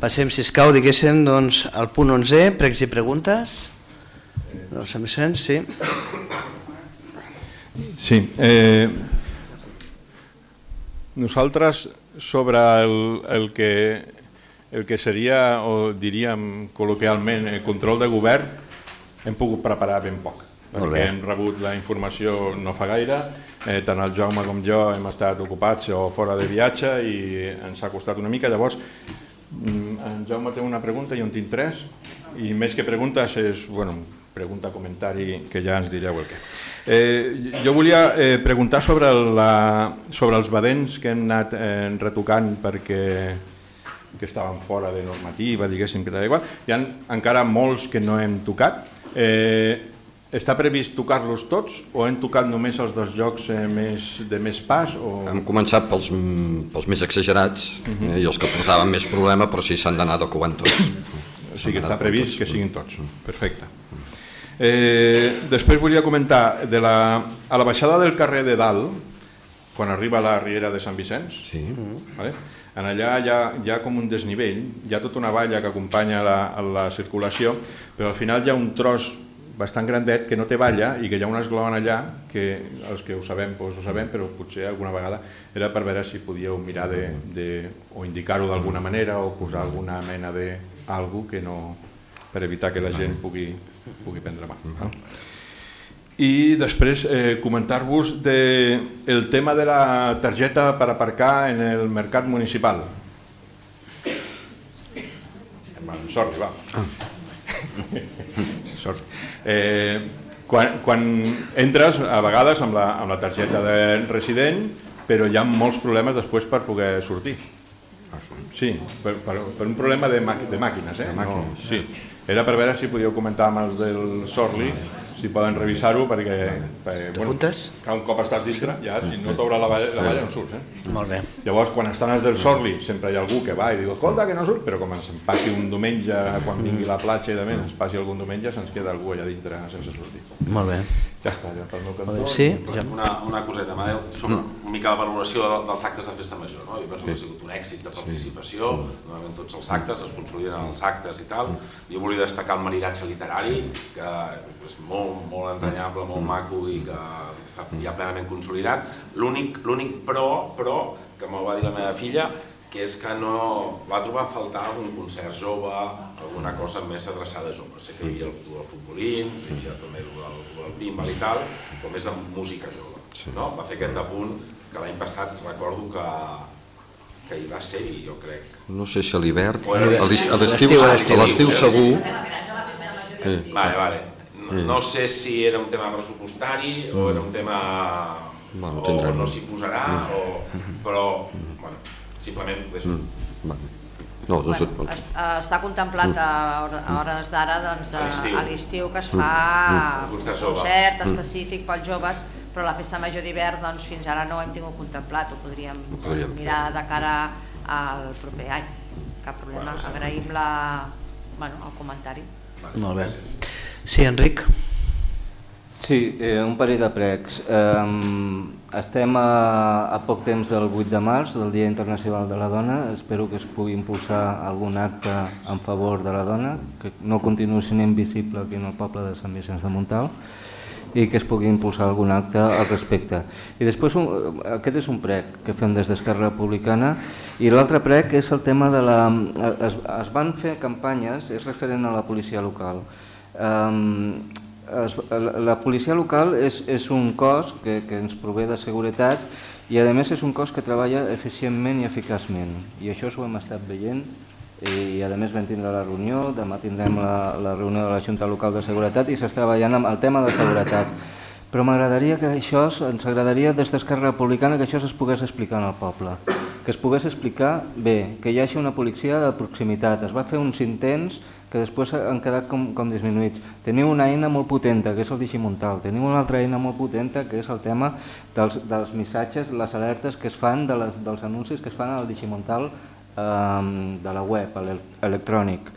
Passem, sisplau, diguéssim, al punt 11, pregs i preguntes. Sí. Sí. Nosaltres, sobre el que seria, o diríem col·loquialment, el control de govern, hem pogut preparar ben poc, perquè hem rebut la informació no fa gaire, tant el Jaume com jo hem estat ocupats o fora de viatge i ens ha costat una mica. Llavors, en Jaume té una pregunta i jo en tinc tres, i més que preguntes és, pregunta, comentari, que ja ens direu el què. Jo volia preguntar sobre els badens que hem anat retocant perquè estaven fora de normativa, diguéssim, que tal igual. Hi ha encara molts que no hem tocat. Està previst tocar-los tots o hem tocat només els dels jocs de més pas? Hem començat pels més exagerats i els que portaven més problema, però sí s'han d'anar adequant tots. O sigui que està previst que siguin tots. Perfecte. Després volia comentar a la baixada del carrer de Dalt, quan arriba a la riera de Sant Vicenç, en allà hi ha com un desnivell, hi ha tota una valla que acompanya la circulació, però al final hi ha un tros bastant grandet que no té valla i que hi ha un esglaó allà que els que ho sabem, ho sabem, però potser alguna vegada era per veure si podíeu mirar o indicar-ho d'alguna manera o posar alguna mena d'algú que no, per evitar que la gent pugui prendre mà. I després comentar-vos el tema de la targeta per aparcar en el mercat municipal. Sorry, va. Quan entres a vegades amb la targeta de resident, però hi ha molts problemes després per poder sortir. Sí, per un problema de màquines. Sí. Era per veure si podíeu comentar amb els del Sorli, si poden revisar-ho, perquè un cop estàs dintre, ja si no t'obre la valla no surts. Molt bé. Llavors, quan estan els del Sorli, sempre hi ha algú que va i diu, escolta, que no surt, però com ens passi un diumenge, quan vingui la platja i de més, ens passi algun diumenge, se'ns queda algú allà dintre sense sortir. Molt bé. Ja està, ja pel meu cantó. Sí. Una coseta, Amadeu, sobre una mica la valoració dels actes de festa major. Jo penso que ha sigut un èxit de participació, normalment tots els actes, es consoliden els actes i tal. Jo volia destacar el maridatge literari, que és molt entranyable, molt maco i que està ja plenament consolidat. L'únic però, que me'l va dir la meva filla, que és que no va trobar a faltar algun concert jove, alguna cosa més adreçada a joves. Sé que hi havia el futbolín, hi havia també el pinball i tal, però més de música jove. Va fer aquest apunt que l'any passat recordo que hi va ser i jo crec... No sé si a l'hivern, a l'estiu segur. Vale. No sé si era un tema pressupostari o era un tema o no s'hi posarà, però simplement està contemplat a hores d'ara a l'estiu que es fa un concert específic pels joves, però la festa major d'hivern fins ara no ho hem tingut contemplat, ho podríem mirar de cara al proper any, cap problema. Agraïm el comentari. Molt bé. Sí, Enric? Sí, un parell de pregs. Estem a poc temps del 8 de març, del Dia Internacional de la Dona. Espero que es pugui impulsar algun acte en favor de la dona, que no continuï sent invisible aquí en el poble de Sant Vicenç de Montalt, i que es pugui impulsar algun acte al respecte. I després, aquest és un prec que fem des d'Esquerra Republicana, i l'altre prec és el tema de la... Es van fer campanyes, és referent a la policia local. La policia local és un cos que ens prové de seguretat i a més és un cos que treballa eficientment i eficaçment, i això ho hem estat veient i a més vam tindre la reunió, demà tindrem la reunió de la Junta Local de Seguretat i s'està treballant amb el tema de seguretat, però m'agradaria que això, ens agradaria des d'Esquerra Republicana que això es pogués explicar al poble, que es pogués explicar bé, que hi hagi una policia de proximitat. Es va fer uns intents que després han quedat com disminuïts. Teniu una eina molt potenta, que és el Digimuntal. Teniu una altra eina molt potenta, que és el tema dels missatges, les alertes que es fan dels anuncis que es fan al Digimuntal de la web, electrònic.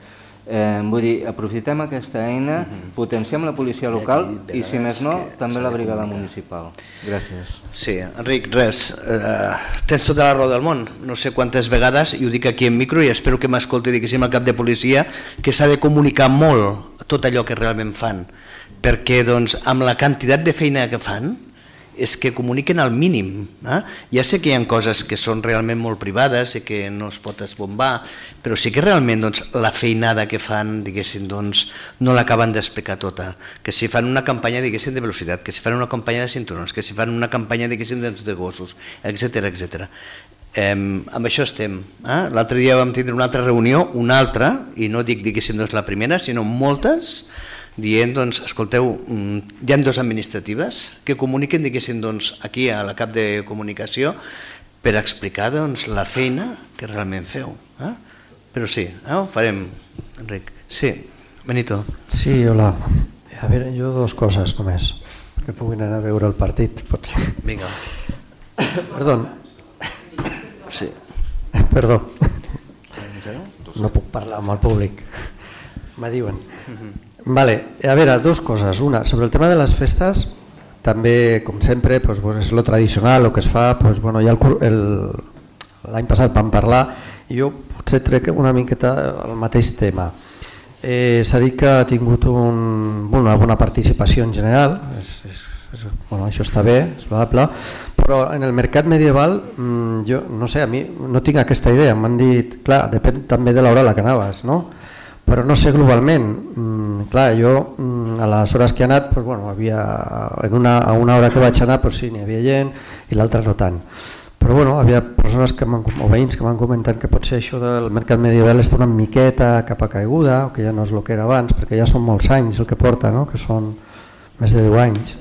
Vull dir, aprofitem aquesta eina, potenciem la policia local i, si més no, també la brigada municipal. Gràcies. Sí, Enric, res, tens tota la raó del món, no sé quantes vegades, i ho dic aquí en micro i espero que m'escolti, diguéssim, el cap de policia, que s'ha de comunicar molt tot allò que realment fan, perquè doncs, amb la quantitat de feina que fan, és que comuniquen al mínim. Ja sé que hi ha coses que són realment molt privades i que no es pot esbombar, però sí que realment la feinada que fan, diguéssim, no l'acaben d'explicar tota. Que si fan una campanya, diguéssim, de velocitat, que si fan una campanya de cinturons, que si fan una campanya, diguéssim, de gossos, etc. Amb això estem. L'altre dia vam tindre una altra reunió, una altra, i no dic, diguéssim, la primera, sinó moltes, dient, escolteu, hi ha 2 administratives que comuniquen, diguéssim, aquí a la cap de comunicació per explicar la feina que realment feu. Però sí, ho farem, Enric. Sí, Benito. Sí, hola. A veure, jo 2 coses només, que puguin anar a veure el partit, potser. Vinga. Perdó. Sí. Perdó. No puc parlar amb el públic. Me diuen. Vale, a veure, 2 coses. Una, sobre el tema de les festes, també, com sempre, és lo tradicional, el que es fa, l'any passat vam parlar, i jo potser trec una miqueta el mateix tema. S'ha dit que ha tingut una bona participació en general, això està bé, és valable, però en el mercat medieval, jo no sé, a mi no tinc aquesta idea, m'han dit, clar, depèn també de l'hora a la que anaves, no? Però no sé globalment, clar, jo a les hores que he anat, a una hora que vaig anar sí, n'hi havia gent i l'altra no tant. Però hi havia persones o veïns que m'han comentat que potser això del mercat medieval està una miqueta cap a caiguda, o que ja no és el que era abans, perquè ja són molts anys el que porta, que són més de 10 anys.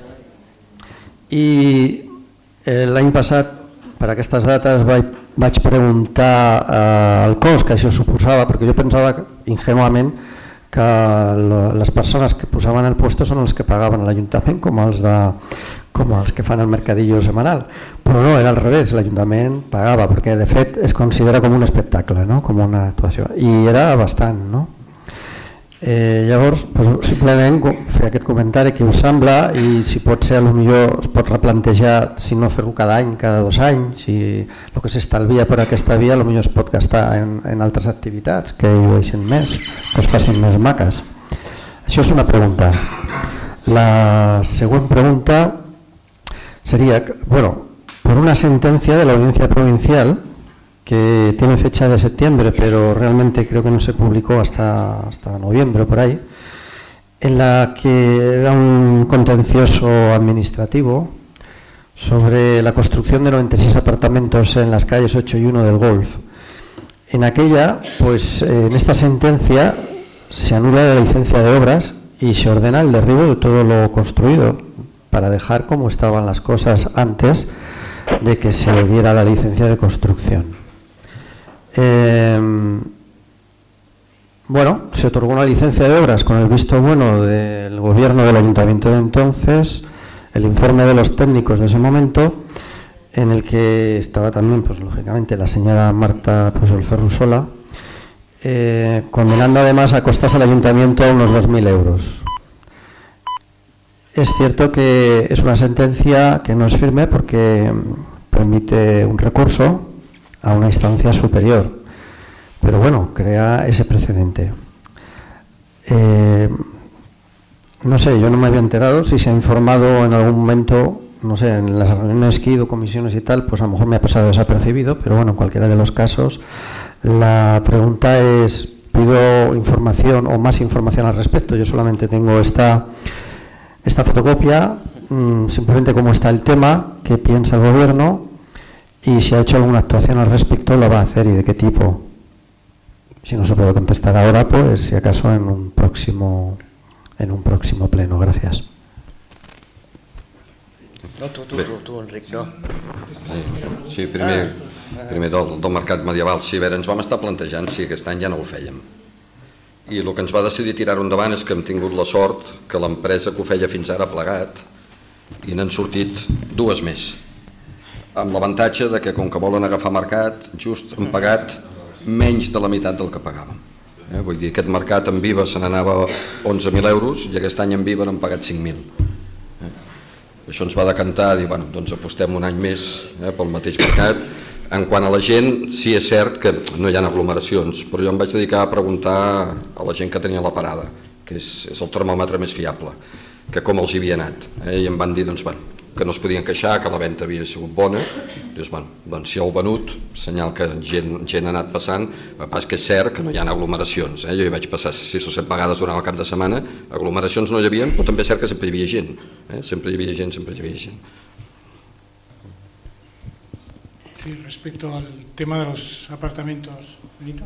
I l'any passat, per aquestes dates, vaig preguntar el cost que això suposava, perquè jo pensava ingenuament que les persones que posaven el puesto són els que pagaven a l'Ajuntament, com els que fan el mercadillo setmanal, però no, era al revés, l'Ajuntament pagava, perquè de fet es considera com un espectacle, com una actuació, i era bastant, no? Llavors, simplement fer aquest comentari que us sembla, i si pot ser, potser es pot replantejar, si no fer-ho cada any, cada 2 anys, i el que s'estalvia per aquesta via potser es pot gastar en altres activitats que hi veixin més, que es facin més maques. Això és una pregunta. La següent pregunta sería, por una sentencia de la Audiencia Provincial que tiene fecha de septiembre, pero realmente creo que no se publicó hasta noviembre o por ahí, en la que era un contencioso administrativo sobre la construcción de 96 apartamentos en las calles 8 y 1 del Golf. En aquella, en esta sentencia se anula la licencia de obras y se ordena el derribo de todo lo construido para dejar como estaban las cosas antes de que se diera la licencia de construcción. Se otorgó una licencia de obras con el visto bueno del gobierno del ayuntamiento de entonces, el informe de los técnicos de ese momento, en el que estaba también, lógicamente, la señora Marta Olferrusola, condenando además a costas al ayuntamiento a unos 2.000 euros. Es cierto que es una sentencia que no es firme porque permite un recurso a una instancia superior, pero crea ese precedente. No sé, yo no me había enterado, si se ha informado en algún momento, no sé, en las reuniones que he ido, comisiones y tal, a lo mejor me ha pasado desapercibido, pero en cualquiera de los casos, la pregunta es, pido información o más información al respecto. Yo solamente tengo esta fotocopia, simplemente cómo está el tema, qué piensa el gobierno, y si ha hecho alguna actuación al respecto, la va a hacer y de qué tipo. Si no se puede contestar ahora, si acaso en un próximo pleno. Gracias. No, tu, Enric, no. Sí, primer del mercat medieval. Sí, a veure, ens vam estar plantejant si aquest any ja no ho fèiem. I el que ens va decidir tirar-ho endavant és que hem tingut la sort que l'empresa que ho feia fins ara ha plegat i n'han sortit 2 més, amb l'avantatge de que, com que volen agafar mercat, just han pagat menys de la meitat del que pagàvem. Vull dir, aquest mercat en Viva se n'anava 11.000 euros i aquest any en Viva n'han pagat 5.000. Això ens va decantar, dir, bueno, doncs apostem un any més pel mateix mercat. En quant a la gent, sí és cert que no hi ha aglomeracions, però jo em vaig dedicar a preguntar a la gent que tenia la parada, que és el termòmetre més fiable, que com els hi havia anat. I em van dir doncs, bueno, que no es podien queixar, que la venda havia sigut bona. Dius, bueno, doncs si heu venut, senyal que gent ha anat passant, el pas que és cert que no hi ha aglomeracions. Jo hi vaig passar 6 o 7 vegades durant el cap de setmana, aglomeracions no hi havia, però també és cert que sempre hi havia gent. Sempre hi havia gent. Sí, respecto al tema de los apartamentos, Benito,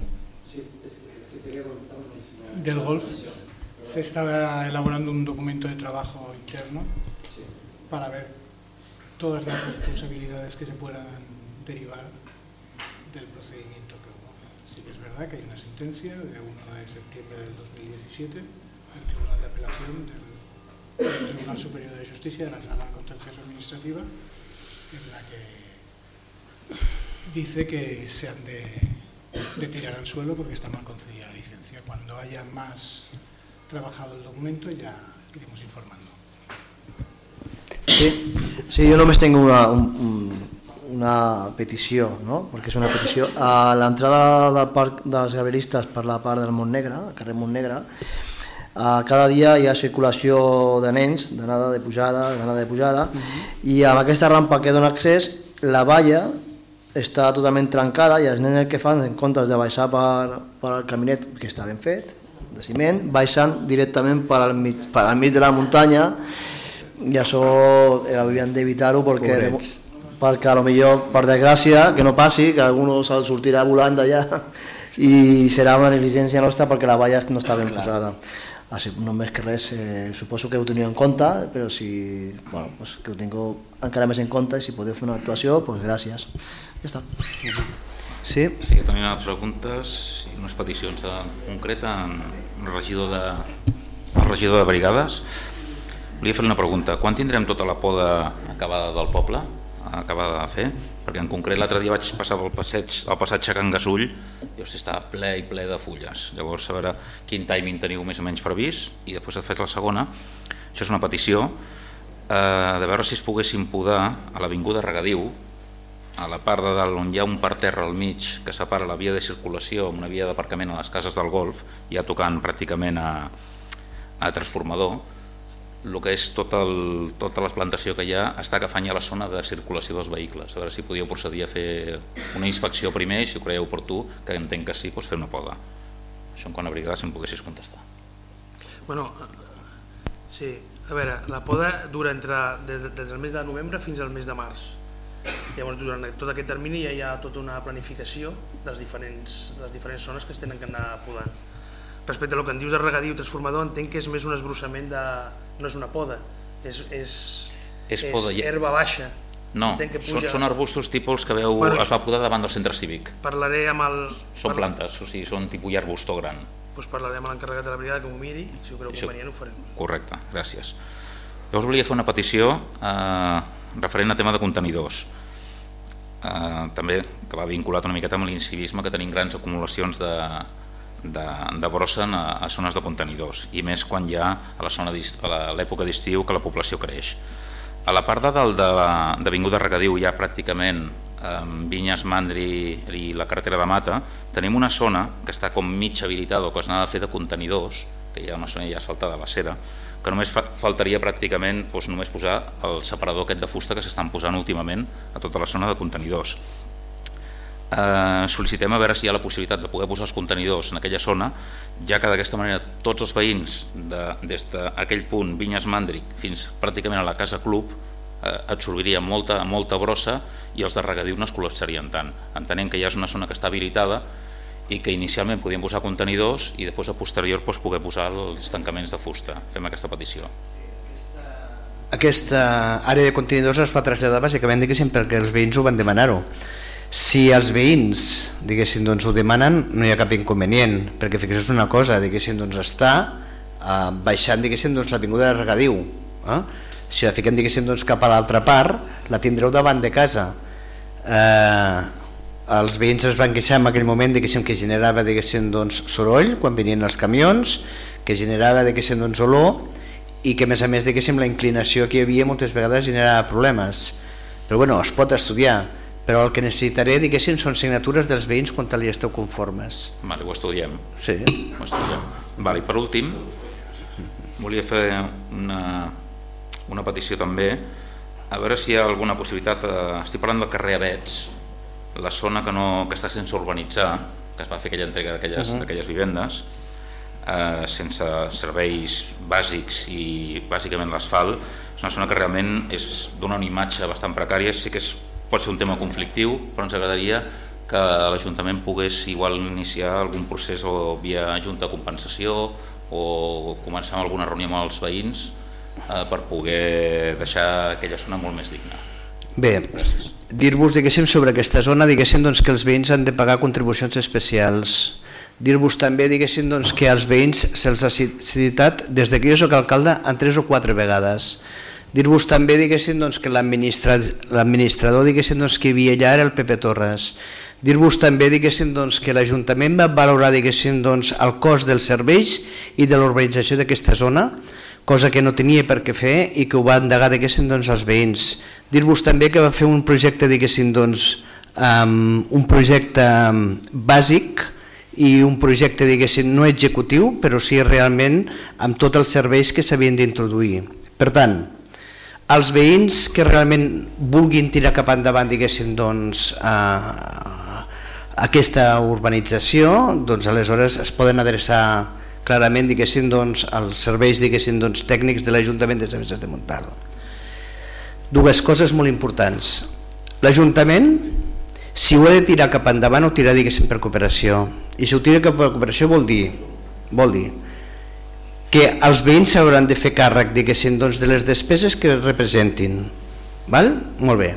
del golf, se estaba elaborando un documento de trabajo interno para ver todas las responsabilidades que se puedan derivar del procedimiento que hubo. Sí que es verdad que hay una sentencia de 1 de septiembre del 2017 del Tribunal de Apelación del Tribunal Superior de Justicia de la Sala Contencioso Administrativa, en la que dice que se han de tirar al suelo porque está mal concedida la licencia. Cuando haya más trabajado el documento ya iremos informando. Sí, jo només tinc una petició, no? Perquè és una petició. A l'entrada del Parc dels Gabrielistes per la part del Montnegre, al carrer Montnegre, cada dia hi ha circulació de nens, d'anada de pujada, i amb aquesta rampa que dona accés, la valla està totalment trencada i els nens el que fan, en comptes de baixar per el caminet, que està ben fet, de ciment, baixen directament per al mig de la muntanya, i això haurien d'evitar-ho perquè a lo millor, per desgràcia, que no passi, que algú se'l sortirà volant d'allà i serà una negligència nostra perquè la valla no està ben posada. Només que res, suposo que ho teniu en compte, però si, bueno, pues que ho tingueu encara més en compte i si podeu fer una actuació, doncs gràcies. Ja està. Sí? Sí, que tenim unes preguntes i unes peticions concretes al regidor de Brigades. Volia fer una pregunta. Quan tindrem tota la poda acabada del poble? Acabada de fer? Perquè en concret l'altre dia vaig passar pel passatge Can Gasull i estava ple i ple de fulles. Llavors, a veure quin timing teniu més o menys previst i després he fet la segona. Això és una petició de veure si es poguessin podar a l'Avinguda Regadiu, a la part de dalt on hi ha un parterre al mig que separa la via de circulació amb una via d'aparcament a les cases del golf, ja tocant pràcticament a transformador. El que és tota la plantació que hi ha està agafant ja la zona de circulació dels vehicles. A veure si podíeu procedir a fer una inspecció primer i si ho creieu oportú, que entenc que sí, doncs fer una poda. Això en quant a Brigades, si em poguessis contestar. Bueno, sí, a veure, la poda dura des del mes de novembre fins al mes de març. Llavors, durant tot aquest termini ja hi ha tota una planificació de les diferents zones que es tenen que anar podant. Respecte al que en dius de regadiu transformador, entenc que és més un esbrossament de... no és una poda, és herba baixa. No, són arbustos tipus que veu, es va podar davant del centre cívic. Parlaré amb el... Són plantes, o sigui, són tipus arbusto gran. Doncs parlaré amb l'encarregat de la brigada que m'ho miri, si ho creu convenient ho farem. Correcte, gràcies. Llavors volia fer una petició referent a tema de contenidors. També que va vinculat una miqueta amb l'incivisme, que tenim grans acumulacions de brossa a zones de contenidors, i més quan hi ha a l'època d'estiu que la població creix. A la part de dalt d'Avinguda Regadiu, ja pràcticament Vinyes, Mandri i la carretera de Mata, tenim una zona que està com mig habilitada o que s'ha de fer de contenidors, que hi ha una zona ja asfaltada a la cera, que només faltaria pràcticament només posar el separador aquest de fusta que s'estan posant últimament a tota la zona de contenidors. Sol·licitem a veure si hi ha la possibilitat de poder posar els contenidors en aquella zona, ja que d'aquesta manera tots els veïns des d'aquell punt Vinyes Mandri fins pràcticament a la Casa Club absorbirien molta brossa i els de regadiu no es col·lapsarien tant, entenent que ja és una zona que està habilitada i que inicialment podíem posar contenidors i després a posterior poder posar els tancaments de fusta. Fem aquesta petició. Aquesta àrea de contenidors es fa traslladar bàsicament perquè els veïns ho van demanar-ho. Si els veïns ho demanen, no hi ha cap inconvenient, perquè fixeu una cosa, està baixant l'avinguda de Regadiu. Si la fiquem cap a l'altra part, la tindreu davant de casa. els veïns es van queixar en aquell moment que generava soroll quan venien els camions, que generava olor i que a més la inclinació que hi havia moltes vegades generava problemes. Però bueno, es pot estudiar, però el que necessitaré són signatures dels veïns quan li esteu conformes. Vale, ho estudiem. Sí. Ho estudiem. Vale, i per últim, volia fer una petició també, a veure si hi ha alguna possibilitat, estic parlant del carrer Avets, la zona que està sense urbanitzar, que es va fer aquella entrega d'aquelles vivendes, sense serveis bàsics i bàsicament l'asfalt, és una zona que realment dona una imatge bastant precària. Sí que pot ser un tema conflictiu, però ens agradaria que l'Ajuntament pogués igual iniciar algun procés o via junta de compensació o començar amb alguna reunió amb els veïns per poder deixar aquella zona molt més digna. Bé, dir-vos sobre aquesta zona que els veïns han de pagar contribucions especials. Dir-vos també que als veïns se'ls ha citat des que jo soc alcalde en 3 o 4 vegades. Dir-vos també que l'administrador que hi havia allà era el Pepe Torres. Dir-vos també que l'Ajuntament va valorar el cost dels serveis i de l'urbanització d'aquesta zona, cosa que no tenia per què fer i que ho va endegar als veïns. Dir-vos també que va fer un projecte bàsic i un projecte no executiu, però sí realment amb tots els serveis que s'havien d'introduir. Per tant, els veïns que realment vulguin tirar cap endavant aquesta urbanització, aleshores es poden adreçar clarament als serveis tècnics de l'Ajuntament de Sant Vicenç de Montalt. Dues coses molt importants. L'Ajuntament, si ho ha de tirar cap endavant, ho tira per cooperació, i si ho tira cap a cooperació vol dir que els veïns s'hauran de fer càrrec de les despeses que representin. Molt bé.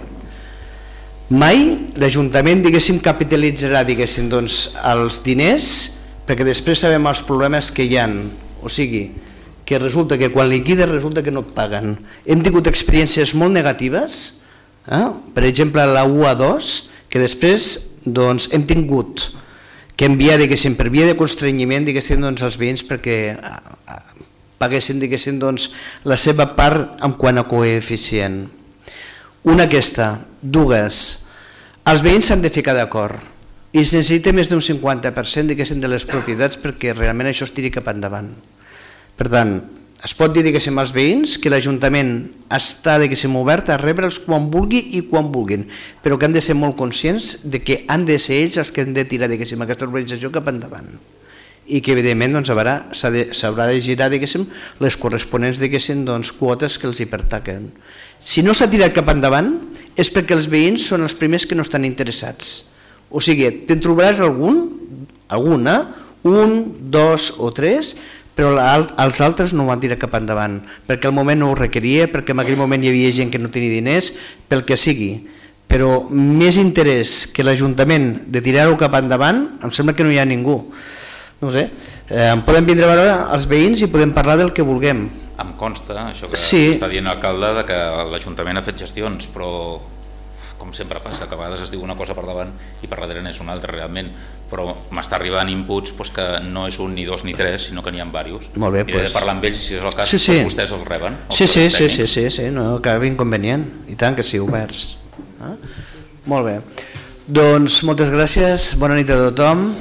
Mai l'Ajuntament capitalitzarà els diners, perquè després sabem els problemes que hi ha, o sigui que resulta que quan liquida resulta que no et paguen. Hem tingut experiències molt negatives, per exemple la UA2, que després hem tingut que enviar per via de constrenyiment als veïns perquè paguessin la seva part en quant a coeficient. Una aquesta. Dues, els veïns s'han de ficar d'acord i es necessita més d'un 50% de les propietats perquè realment això es tiri cap endavant. Per tant, es pot dir als veïns que l'Ajuntament està obert a rebre'ls quan vulgui i quan vulguin, però que han de ser molt conscients que han de ser ells els que han de tirar aquesta urbanització cap endavant i que evidentment s'haurà de girar les corresponents quotes que els hi pertaquen. Si no s'ha tirat cap endavant és perquè els veïns són els primers que no estan interessats. O sigui, te'n trobaràs alguna, un, dos o tres, però els altres no ho van tirar cap endavant, perquè al moment no ho requeria, perquè en aquell moment hi havia gent que no tenia diners, pel que sigui. Però més interès que l'Ajuntament de tirar-ho cap endavant, em sembla que no hi ha ningú. No sé, podem vindre a veure els veïns i podem parlar del que vulguem. Em consta, això que està dient l'alcalde, que l'Ajuntament ha fet gestions, però com sempre passa, que a vegades es diu una cosa per davant i per darrere n'és una altra realment, però m'està arribant inputs que no és un, ni dos, ni tres, sinó que n'hi ha diversos. Molt bé, i he de parlar amb ells, si és el cas, vostès els reben. Sí, no cap inconvenient, i tant que sí, oberts. Molt bé, doncs moltes gràcies, bona nit a tothom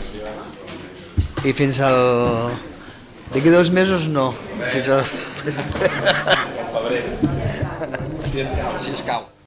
i fins al... d'aquí 2 mesos no, fins al... Si escau.